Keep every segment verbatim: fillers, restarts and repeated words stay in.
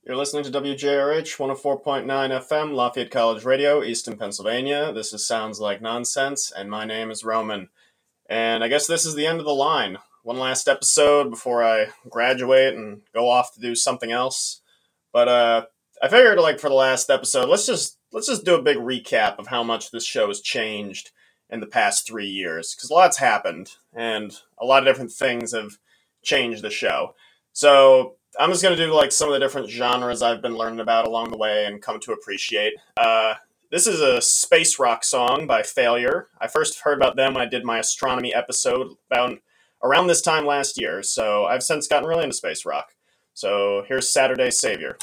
You're listening to W J R H one oh four point nine F M, Lafayette College Radio, Easton, Pennsylvania. This is Sounds Like Nonsense, and my name is Roman. And I guess this is the end of the line. One last episode before I graduate and go off to do something else. But uh, I figured, like, for the last episode, let's just let's just do a big recap of how much this show has changed in the past three years, because a lot's happened, and a lot of different things have changed the show. So I'm just going to do like some of the different genres I've been learning about along the way and come to appreciate. Uh, this is a space rock song by Failure. I first heard about them when I did my astronomy episode about around this time last year, so I've since gotten really into space rock. So here's Saturday Savior.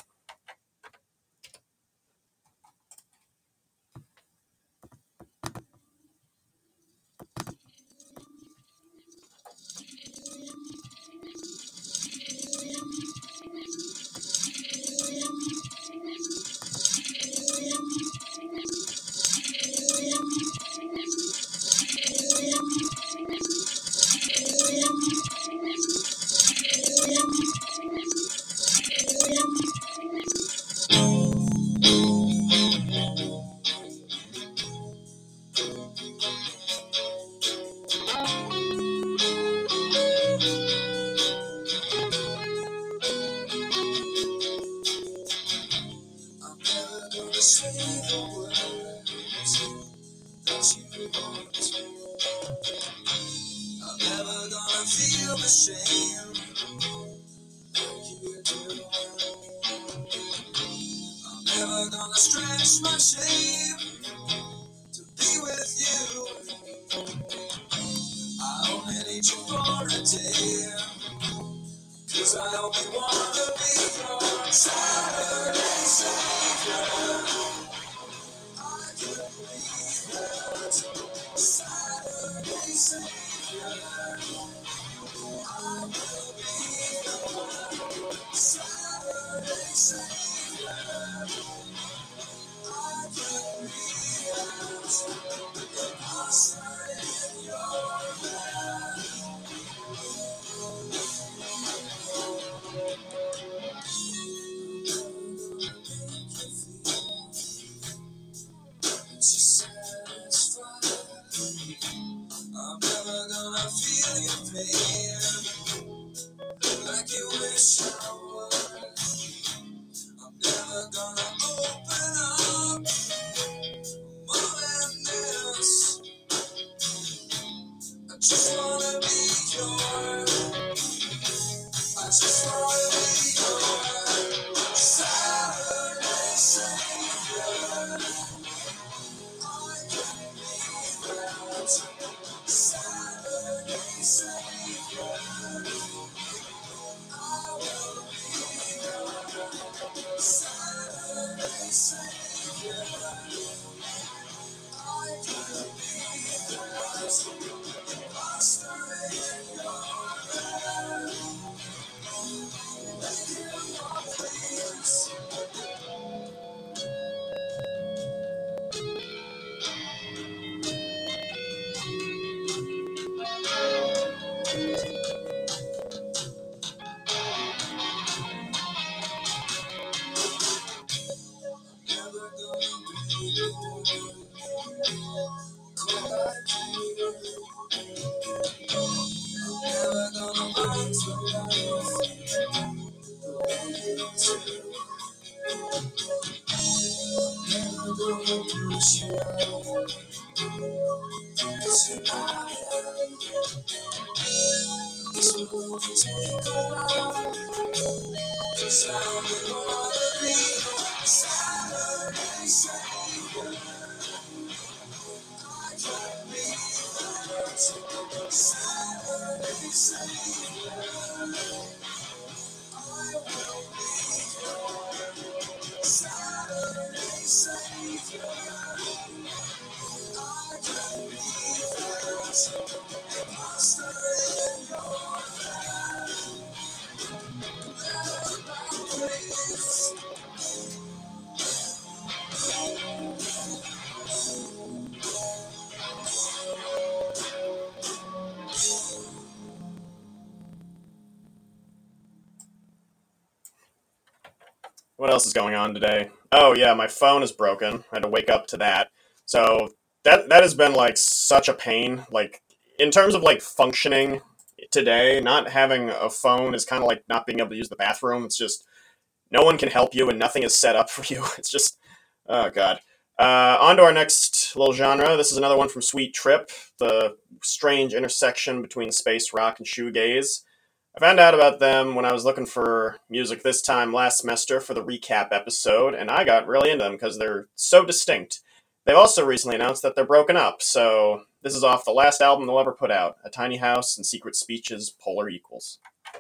what else is going on today? Oh yeah, my phone is broken. I had to wake up to that. So that that has been like such a pain. Like in terms of like functioning today, not having a phone is kind of like not being able to use the bathroom. It's just no one can help you and nothing is set up for you. It's just oh god. Uh, on to our next little genre. This is another one from Sweet Trip, the strange intersection between space rock and shoegaze. I found out about them when I was looking for music this time last semester for the recap episode, and I got really into them because they're so distinct. They've also recently announced that they're broken up, so this is off the last album they'll ever put out, A Tiny House and Secret Speeches, Polar Equals.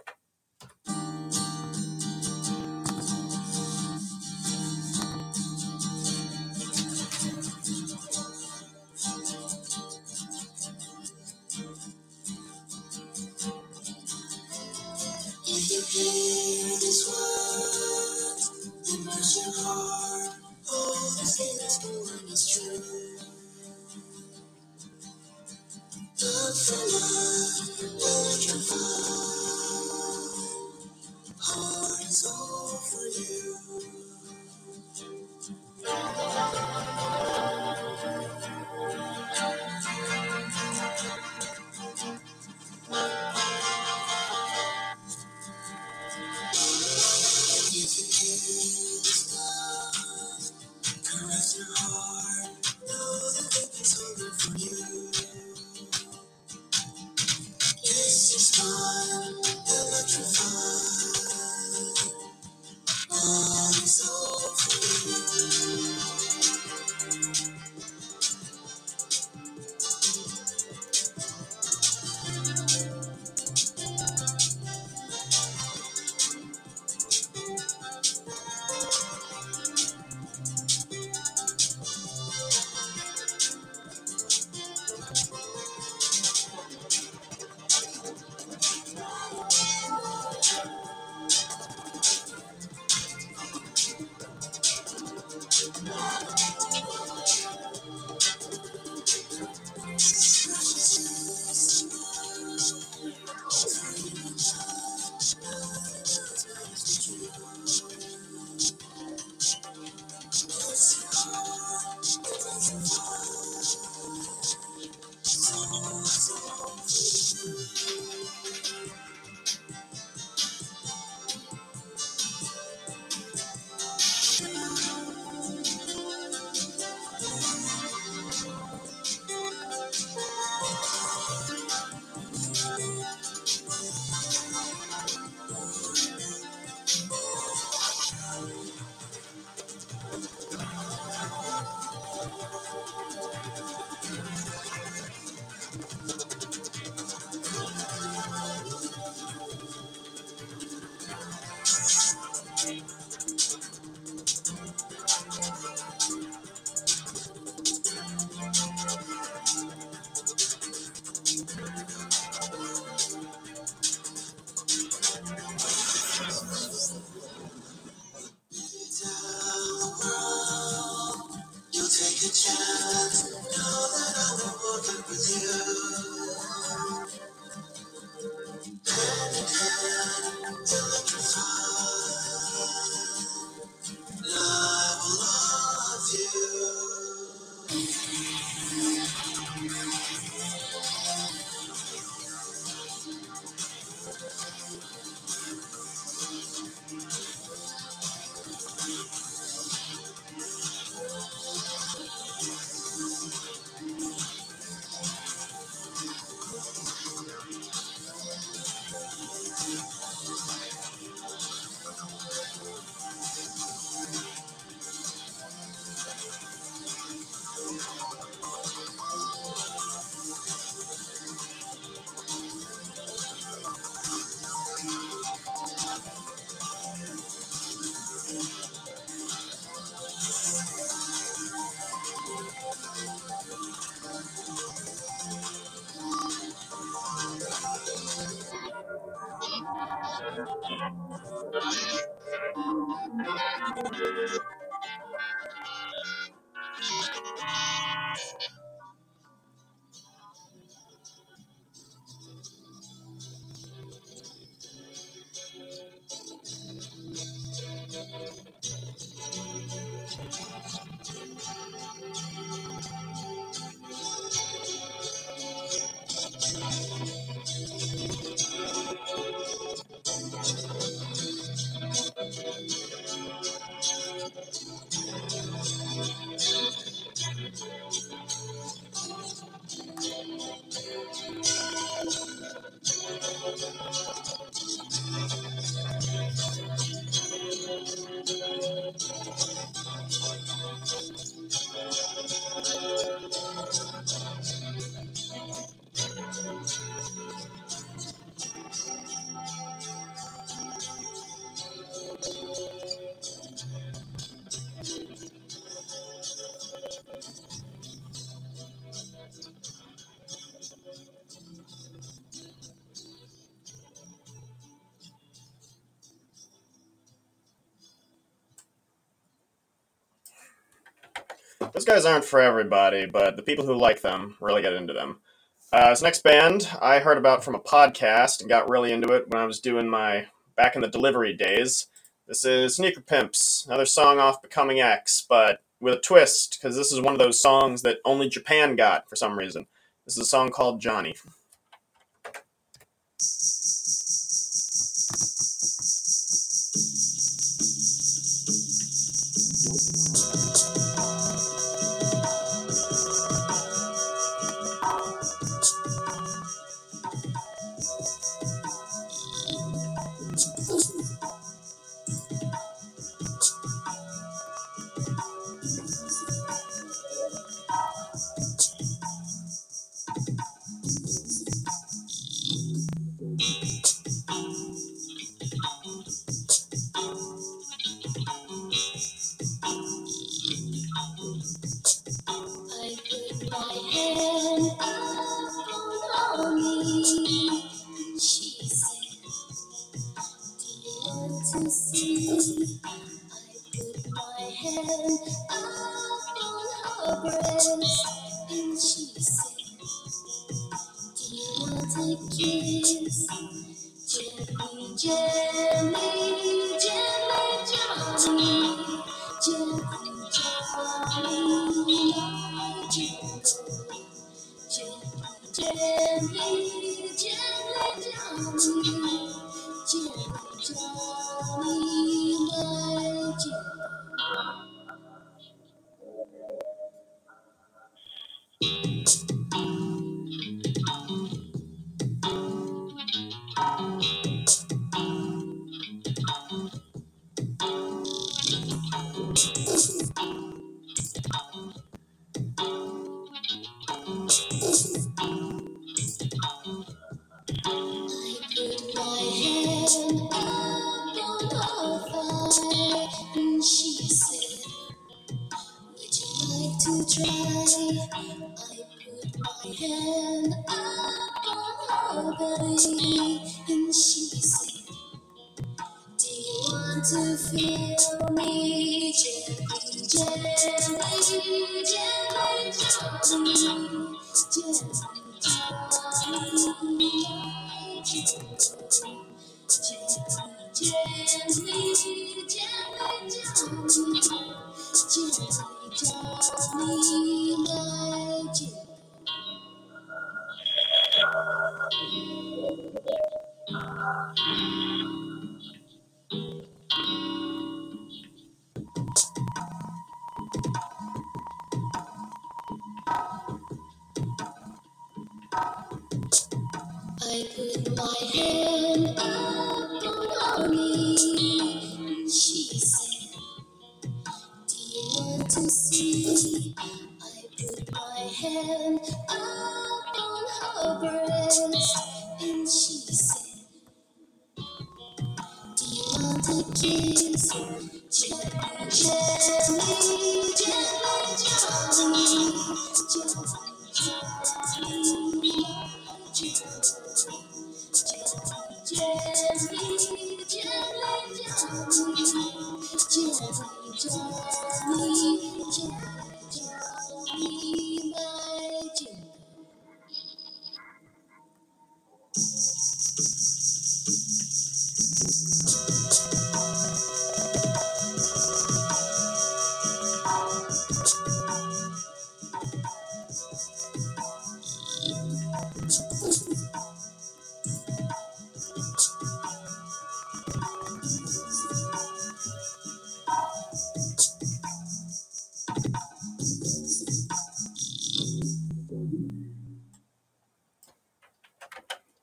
If you hear these words, immerse your heart. All the things born is true. Love for love, electrified. Heart is all for you. If you hear this love, caress your heart. Know that it's hunger for you. Kiss your spine, electrified. Heart is all for you. Tell the world you'll take a chance. Know that I will walk it with you. Hand in hand, electrified. I will love you. Those guys aren't for everybody, but the people who like them really get into them. Uh, this next band I heard about from a podcast and got really into it when I was doing my back in the delivery days. This is Sneaker Pimps, another song off Becoming X, but with a twist, because this is one of those songs that only Japan got for some reason. This is a song called Johnny.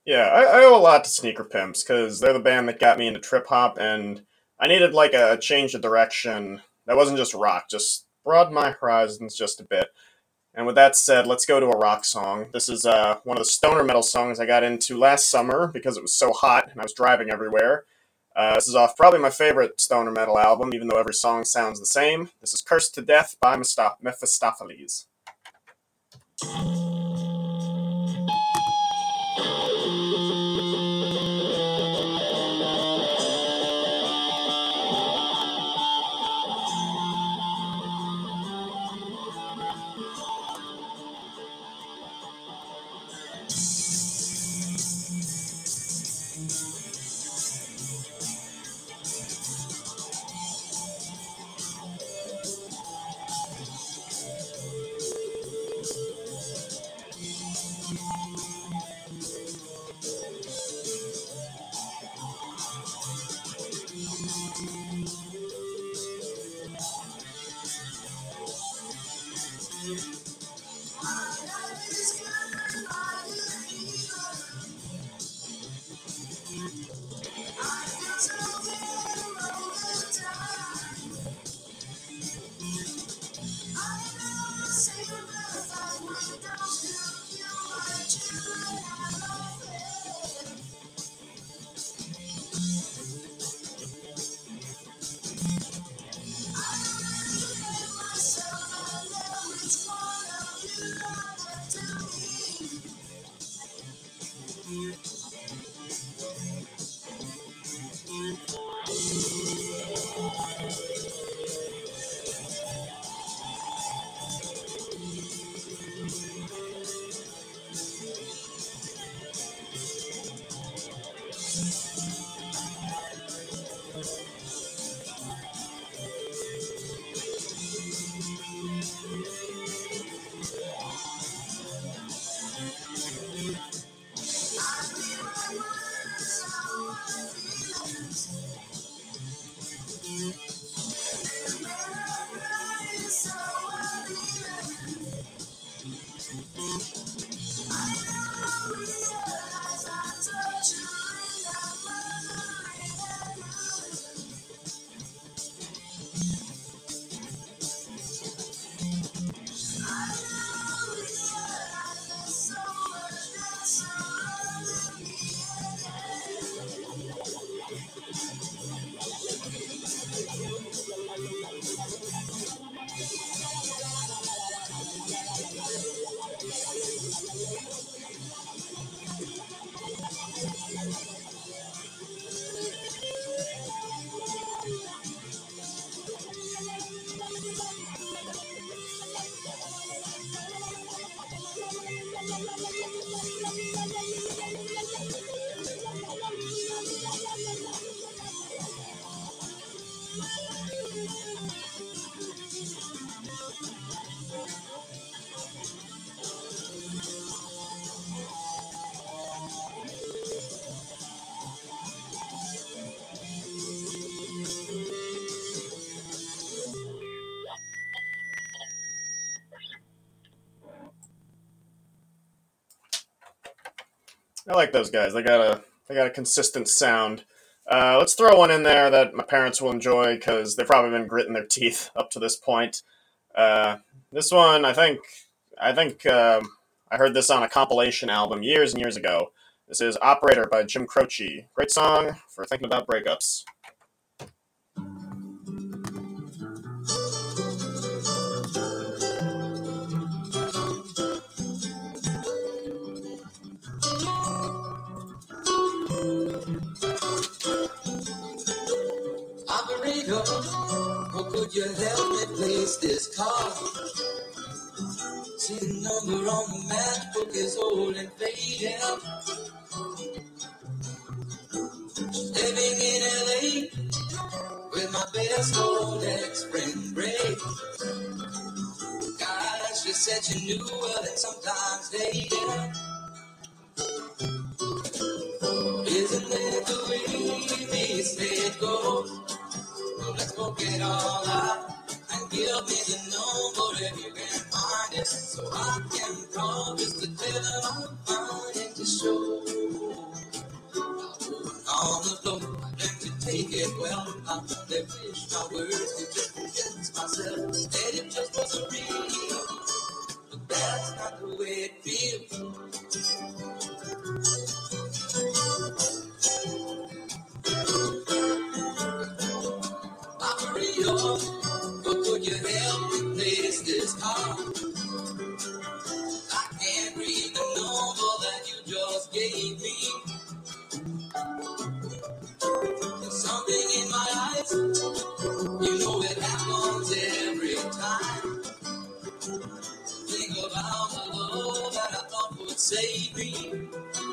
Yeah, I, I owe a lot to Sneaker Pimps because they're the band that got me into trip hop, and I needed like a change of direction that wasn't just rock, just broaden my horizons just a bit. And with that said, let's go to a rock song. This is uh, one of the stoner metal songs I got into last summer because it was so hot and I was driving everywhere. Uh, this is off probably my favorite stoner metal album, even though every song sounds the same. This is Cursed to Death by Mephisto- Mephistopheles. I like those guys. They got a they got a consistent sound. Uh, let's throw one in there that my parents will enjoy because they've probably been gritting their teeth up to this point. Uh, this one, I think, I think um, I heard this on a compilation album years and years ago. This is "Operator" by Jim Croce. Great song for thinking about breakups. Operator, how could you help me place this call? See the number on the matchbook is old and faded. Living in L A with my best old ex-friend Ray. Gosh, you said you knew well that sometimes they did. Isn't that the way these days go? So let's forget all that and give me the number if you can find it, so I can call just to tell them I'm fine. to show. On the floor, I learned to take it well. I only wish my words could just convince myself that it just wasn't real. But that's not the way it feels. Operator, but could you help me place this car? I can't read the number that you just gave me. There's something in my eyes. You know it happens every time. Think about the love that I thought would save me.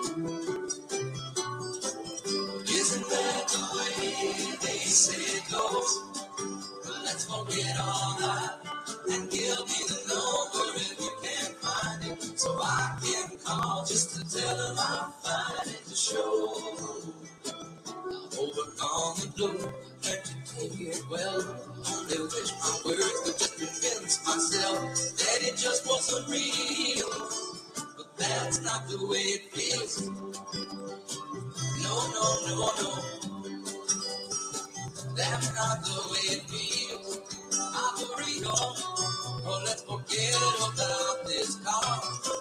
Isn't that the way they say it goes? Well, let's forget all that and give me the number if you can't find it, so I can call just to tell them I find it to show. I've overcome the blue, learned to take it well. Only wish my words could just convince myself that it just wasn't real. But that's not the way it feels. No, no, no, no. That's not the way it feels. Operator, oh, let's forget about this car.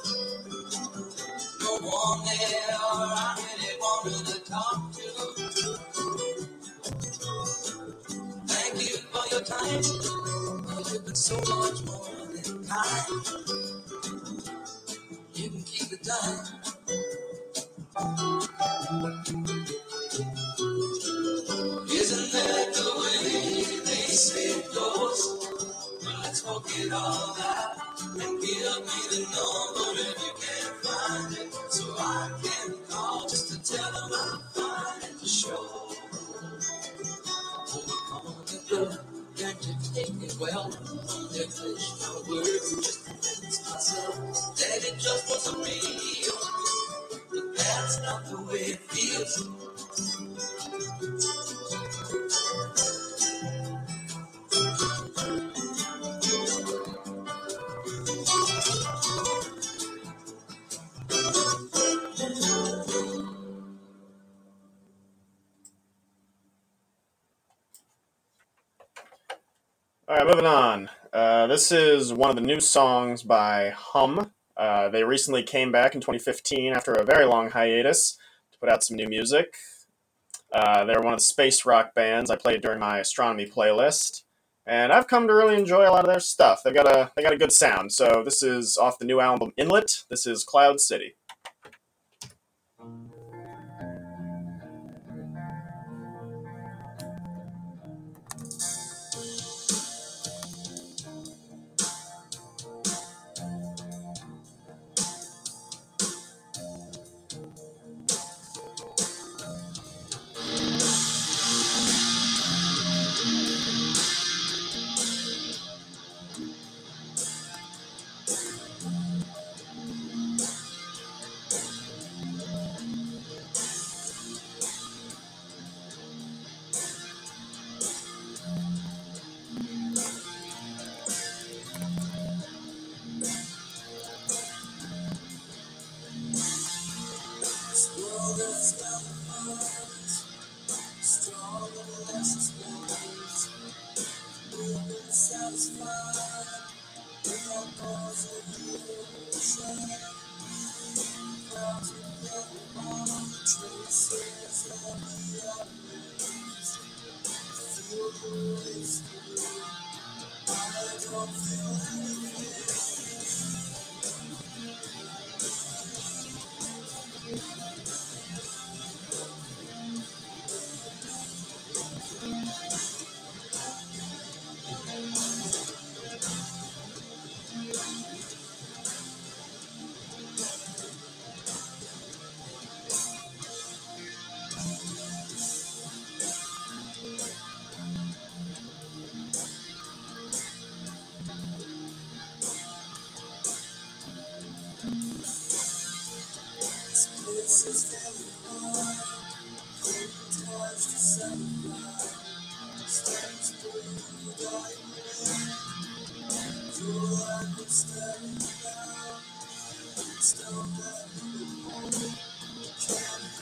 No one there I really wanted to talk to. Thank you for your time. Oh, you've been so much more than kind. You can keep the time. Isn't that the way they say it goes? Well, let's forget all that and give me the number if you can't find it, so I can call just to tell them I find it to show. Overcome the blood, learn to take it well. Only wish my words would just convince myself that it just wasn't real. But that's not the way it feels. All right, moving on. Uh, this is one of the new songs by Hum. Uh, they recently came back in twenty fifteen after a very long hiatus to put out some new music. Uh, they're one of the space rock bands I played during my astronomy playlist, and I've come to really enjoy a lot of their stuff. They got a they got a good sound. So this is off the new album Inlet. This is Cloud City.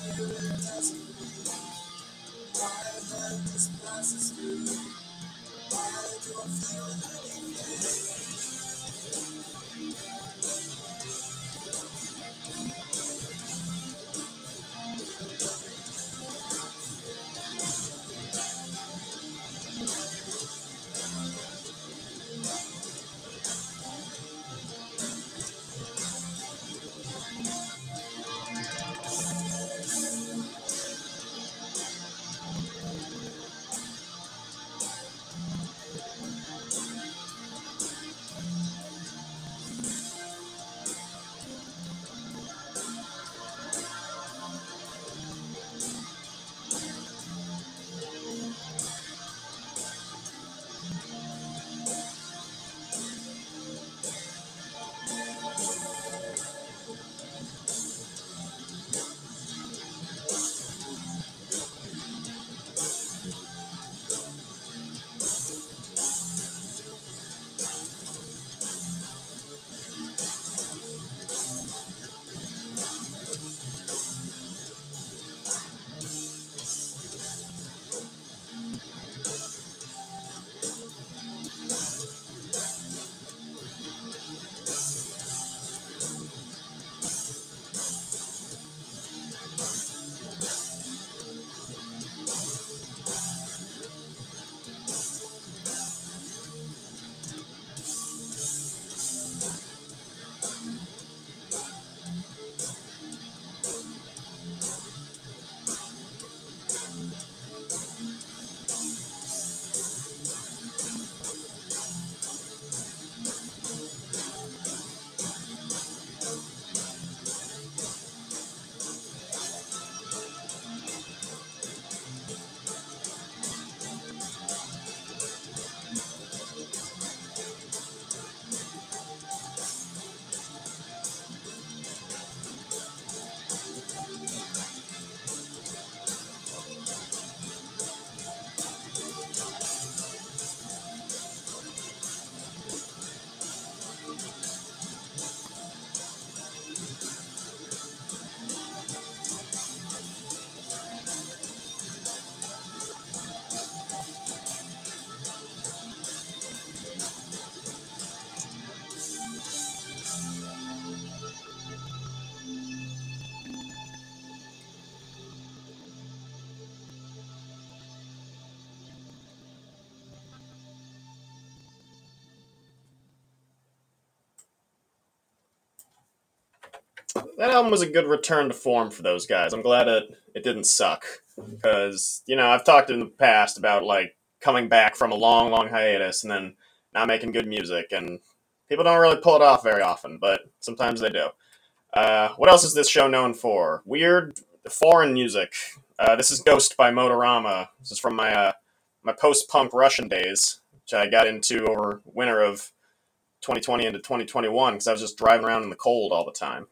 That album was a good return to form for those guys. I'm glad it it didn't suck because you know I've talked in the past about like coming back from a long, long hiatus and then not making good music, and people don't really pull it off very often, but sometimes they do. Uh, what else is this show known for? Weird foreign music. Uh, this is Ghost by Motorama. This is from my uh, my post-punk Russian days, which I got into over winter of twenty twenty into twenty twenty-one because I was just driving around in the cold all the time.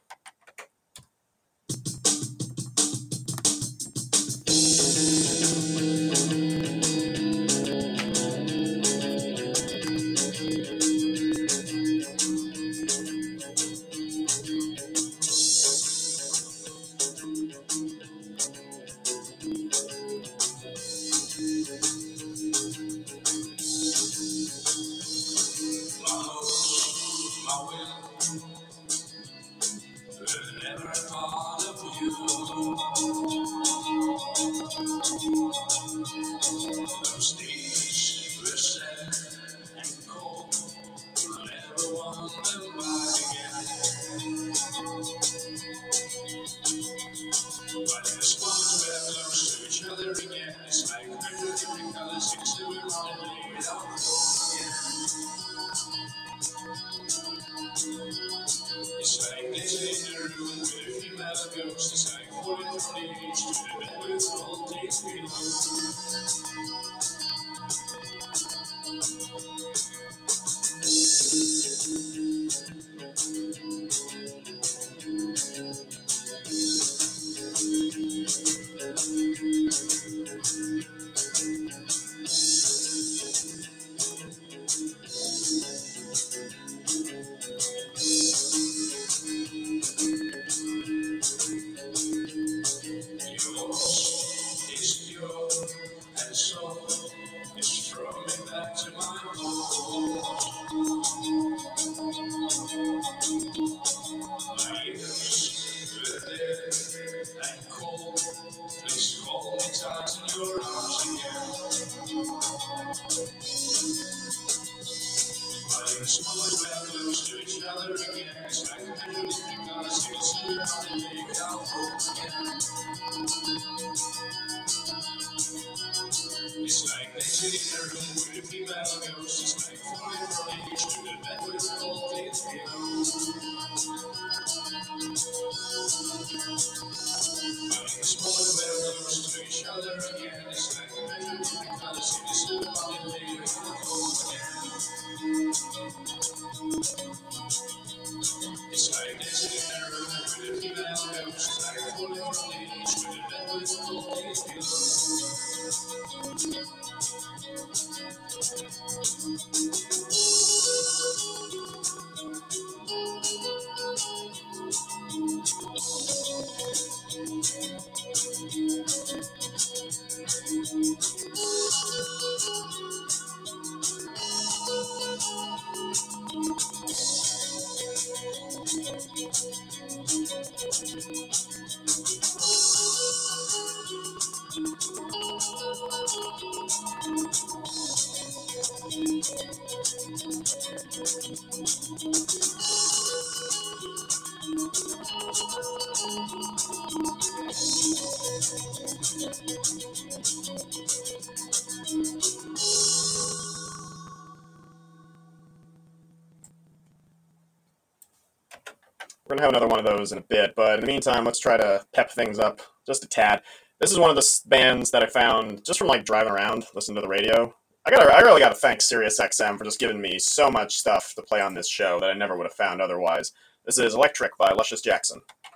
We're gonna have another one of those in a bit, but in the meantime, let's try to pep things up just a tad. This is one of the s- bands that I found just from like driving around, listening to the radio. I got I really got to thank SiriusXM for just giving me so much stuff to play on this show that I never would have found otherwise. This is Electric by Luscious Jackson.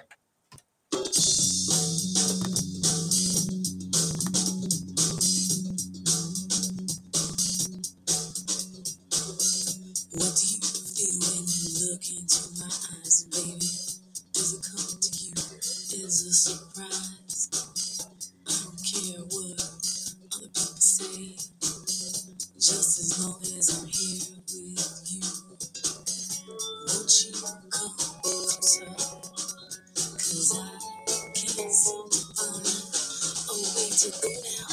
What do you feel when you look into my eyes, baby? Does it come to you as a surprise? I don't care what other people say, just as long as I'm here with you. Won't you come closer? Cause I can't seem to find a way to go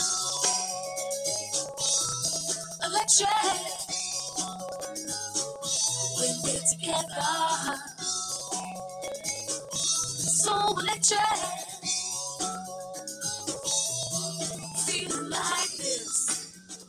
now. Electric, when we're together. So electric, feeling like this.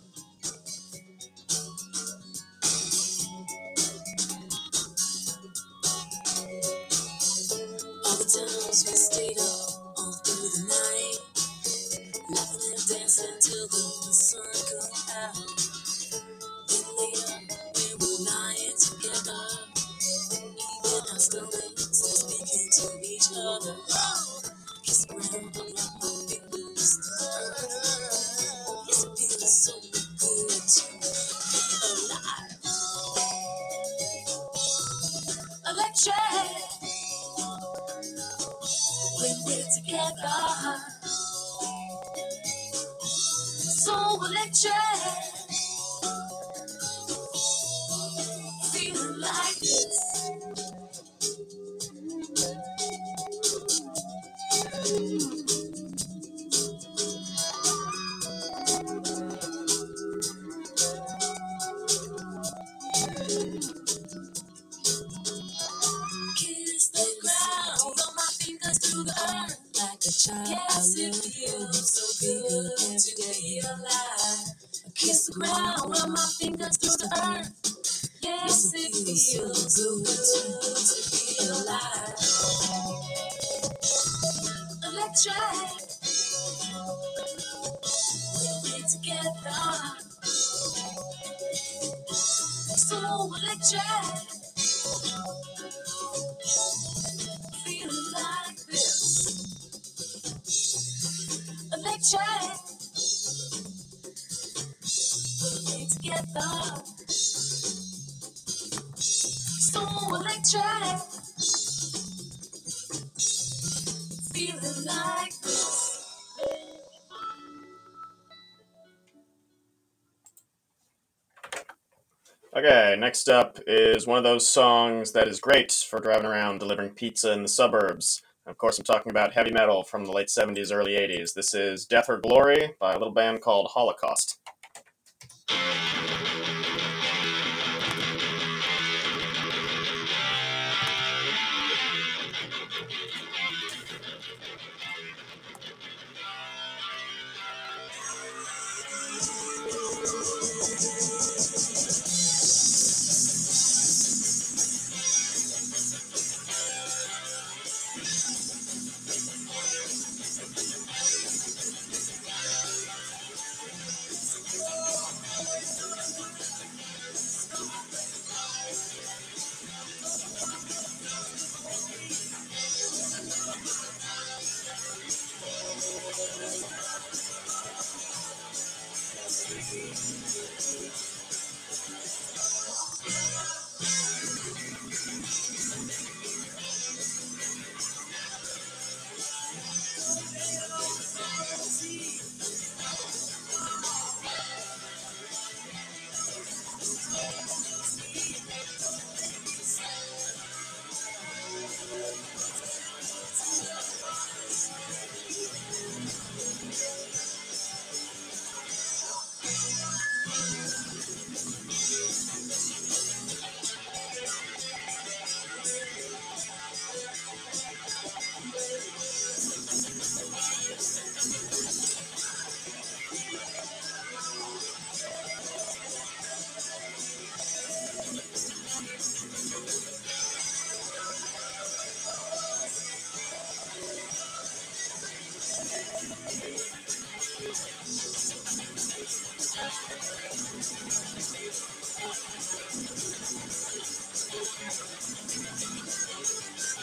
All the times we stayed up all through the night, laughing and dancing till the sun come out. Then later, we were lying together, even our stomachs are speaking to each other. Oh, kiss the ground, unlock my fingers to the earth. Yes, it feels so good to be alive. Electric, when we're together. So electric, feeling like this. Kiss the ground, run my fingers through the earth. Like a child, yes, I love you. So good every day alive. Kiss the ground, run my fingers through the earth. Yes, it feels so good to be alive. Electric, when we're together. So electric, feeling like this. Electric, when we're together. So electric, feeling like this. Okay, next up is one of those songs that is great for driving around delivering pizza in the suburbs. Of course, I'm talking about heavy metal from the late seventies, early eighties. This is Death or Glory by a little band called Holocaust.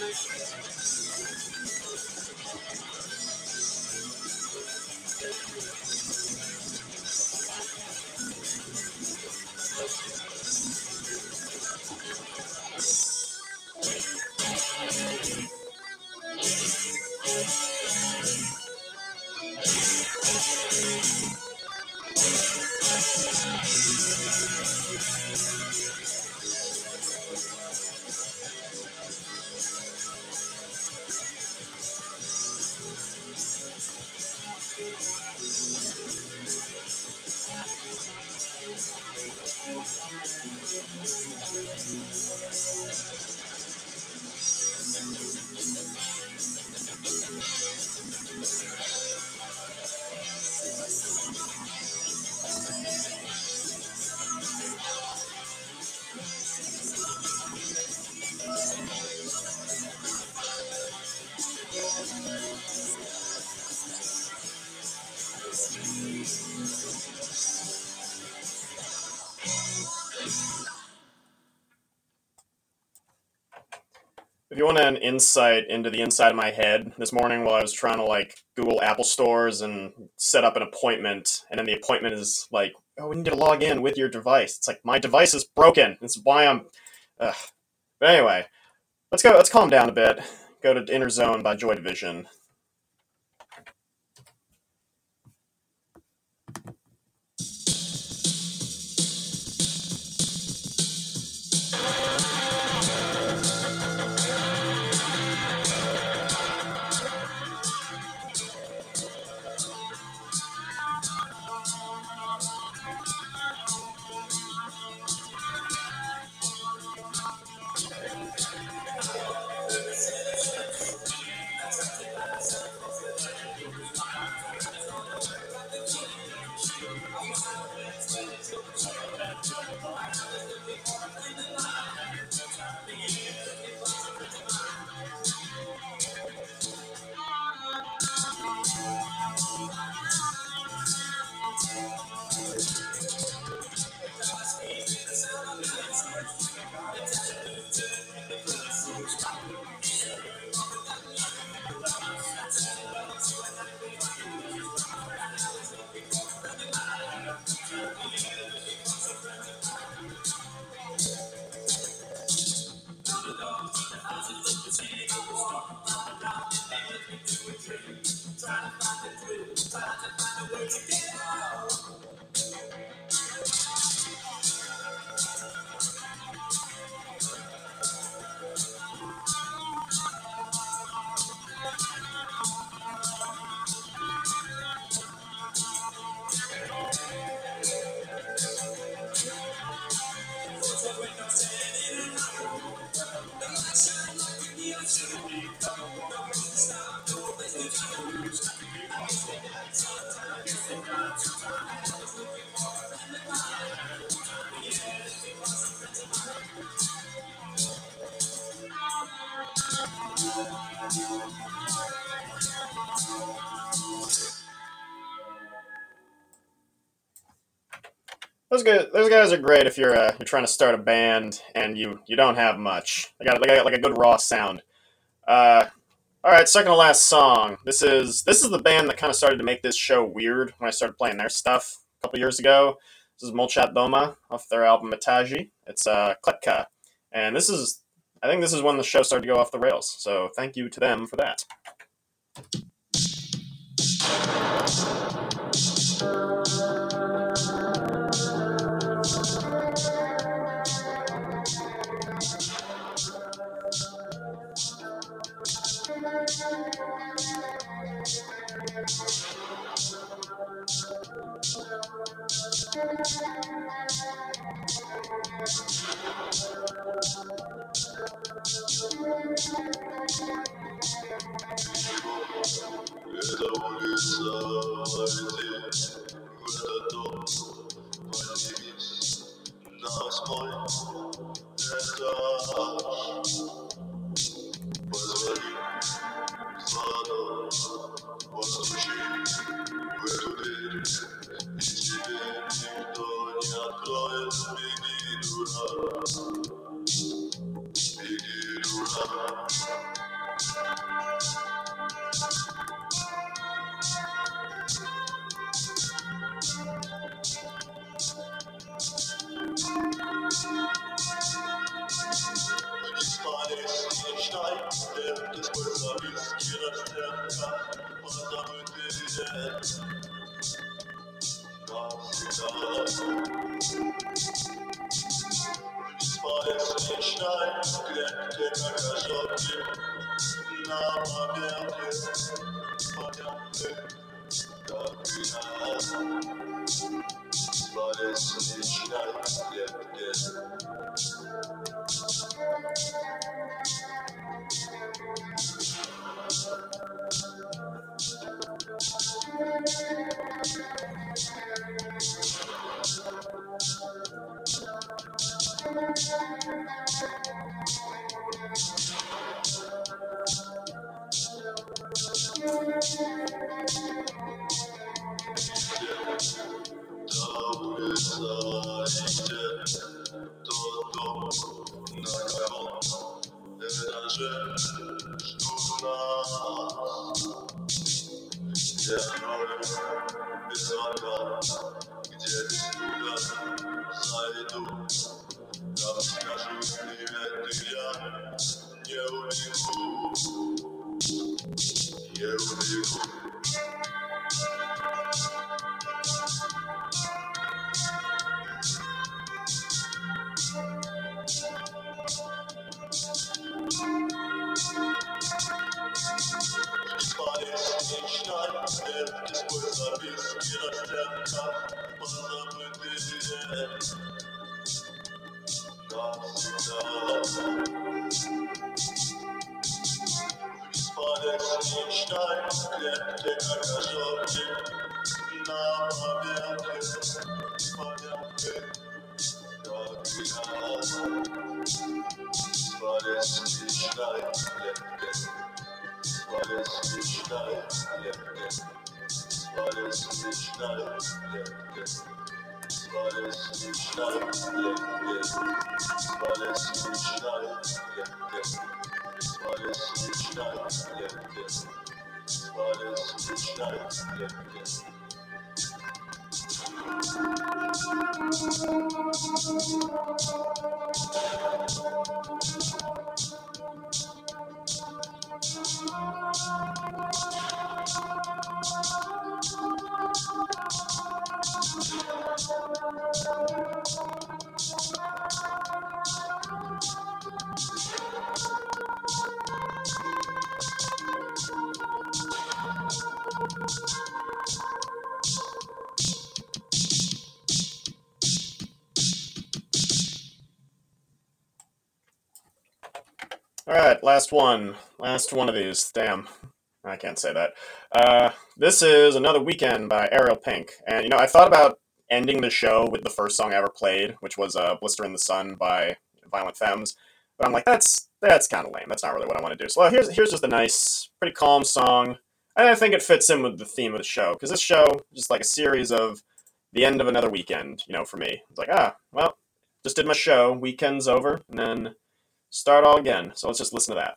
If you want an insight into the inside of my head this morning while I was trying to like Google Apple stores and set up an appointment, and then the appointment is like, oh, we need to log in with your device. It's like, my device is broken. That's why I'm. Ugh. But anyway, let's go. Let's calm down a bit. Go to Inner Zone by Joy Division. Those guys, those guys are great if you're uh, you're trying to start a band and you, you don't have much. They got, they got like a good raw sound. Uh, all right, second to last song. This is this is the band that kind of started to make this show weird when I started playing their stuff a couple years ago. This is Molchat Doma off their album Metaji. It's uh, Kletka, and this is I think this is when the show started to go off the rails. So thank you to them for that. All right, last one. Last one of these. Damn. I can't say that. Uh, this is Another Weekend by Ariel Pink. And, you know, I thought about ending the show with the first song I ever played, which was uh, Blister in the Sun by Violent Femmes. But I'm like, that's that's kind of lame. That's not really what I want to do. So well, here's, here's just a nice, pretty calm song. And I think it fits in with the theme of the show. Because this show is just like a series of the end of another weekend, you know, for me. It's like, ah, well, just did my show. Weekend's over. And then start all again. So let's just listen to that.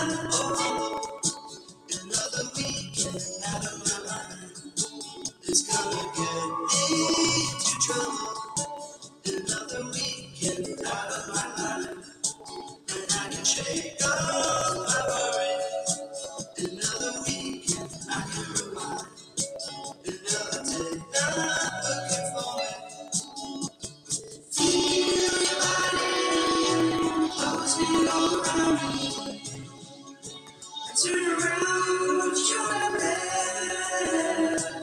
It's gonna get me into trouble. Another weekend out of my life, and I can shake off my worries. Another weekend I can rewind. Another day not looking for it. Feel your body, close me all around me. I turn around, you're there.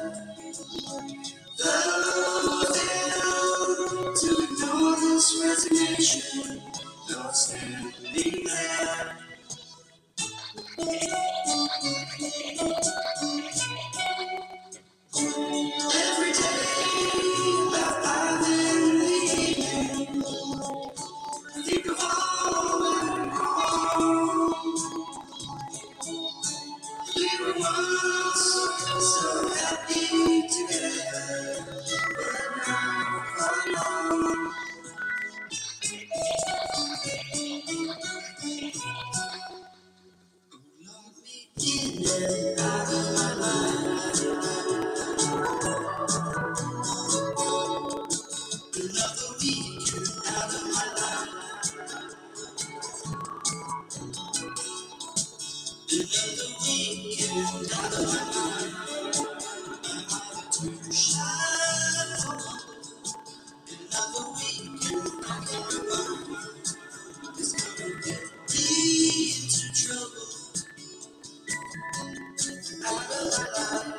Love down to ignore this resignation. Not standing there. Every day, about five in the evening, I think of all that went wrong. We were once so happy together, but now alone. Love me in and out of my life. Another weekend out of my life. Another weekend out of my life. To shine. Another weekend I can remember. It's gonna get me into trouble. Out of my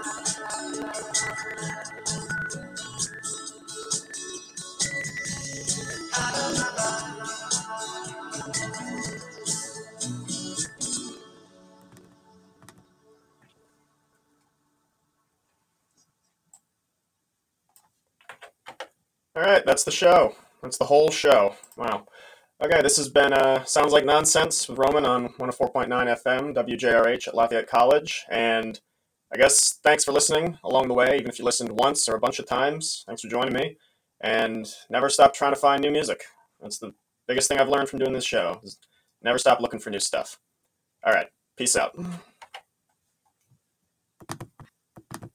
life. Out of my life. All right, that's the show. That's the whole show. Wow. Okay, this has been uh, Sounds Like Nonsense with Roman on one oh four point nine F M, W J R H at Lafayette College. And I guess thanks for listening along the way, even if you listened once or a bunch of times. Thanks for joining me. And never stop trying to find new music. That's the biggest thing I've learned from doing this show. Is never stop looking for new stuff. All right, peace out.